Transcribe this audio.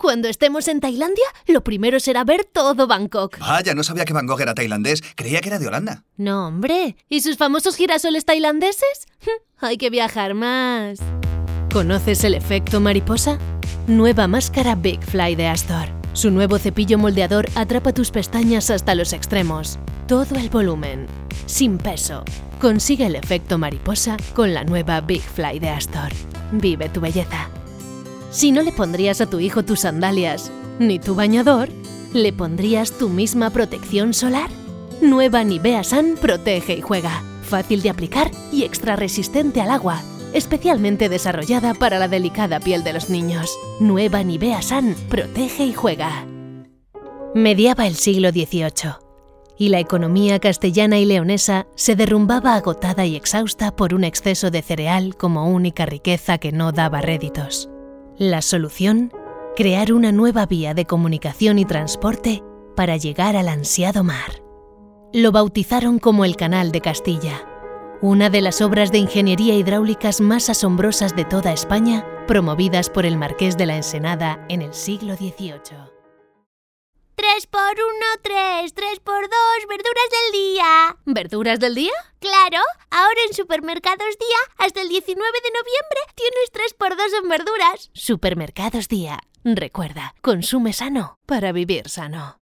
Cuando estemos en Tailandia, lo primero será ver todo Bangkok. Vaya, no sabía que Van Gogh era tailandés. Creía que era de Holanda. No, hombre. ¿Y sus famosos girasoles tailandeses? Hay que viajar más. ¿Conoces el efecto mariposa? Nueva máscara Big Fly de Astor. Su nuevo cepillo moldeador atrapa tus pestañas hasta los extremos. Todo el volumen, sin peso. Consigue el efecto mariposa con la nueva Big Fly de Astor. Vive tu belleza. Si no le pondrías a tu hijo tus sandalias, ni tu bañador, ¿le pondrías tu misma protección solar? Nueva Nivea Sun protege y juega. Fácil de aplicar y extra resistente al agua. Especialmente desarrollada para la delicada piel de los niños. Nueva Nivea Sun protege y juega. Mediaba el siglo XVIII y la economía castellana y leonesa se derrumbaba agotada y exhausta por un exceso de cereal como única riqueza que no daba réditos. La solución: crear una nueva vía de comunicación y transporte para llegar al ansiado mar. Lo bautizaron como el Canal de Castilla, una de las obras de ingeniería hidráulicas más asombrosas de toda España, promovidas por el Marqués de la Ensenada en el siglo XVIII. 3 por 1, 3, 3 por 2, verduras del día. ¿Verduras del día? Claro, ahora en Supermercados Día, hasta el 19 de noviembre, tienes 3 por 2 en verduras. Supermercados Día. Recuerda, consume sano para vivir sano.